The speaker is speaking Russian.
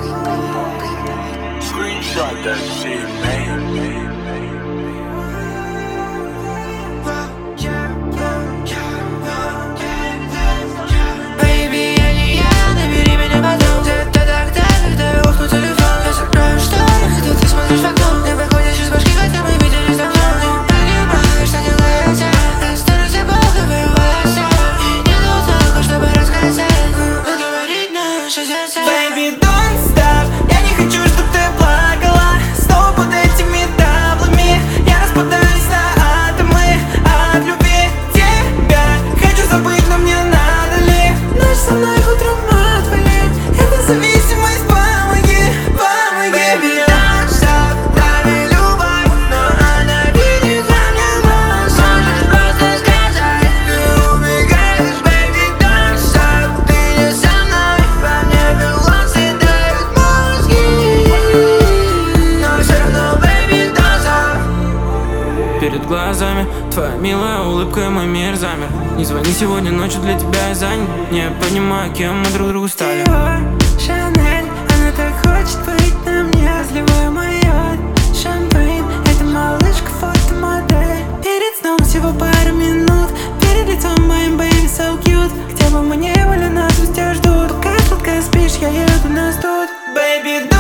Screenshot that shit, man. Baby, don't stop, я не хочу, чтоб ты плакала. Снова под этими таблами я распадаюсь на атомы от любви тебя. Хочу забыть, но мне надо ли ночь со мной утром отвали. Это зависимость, помоги, помоги. Baby, don't stop, дай любовь, но она видит во мне ложь. Можешь просто сказать, ты убегаешь. Baby, don't stop, ты не со мной. Во мне белосы дают мозги, но все равно, baby, don't stop. Перед глазами твоя милая улыбка, и мой мир замер. Не звони сегодня ночью, для тебя я занят. Не понимаю, кем мы друг другу стали. Шанель, она так хочет быть на мне. Разливай моё шампейн. Это малышка, фотомодель. Перед сном всего пару минут. Перед лицом моим, baby, so cute. Где бы мы ни были, нас везде ждут. Пока сладко спишь, я еду, нас тут. Baby,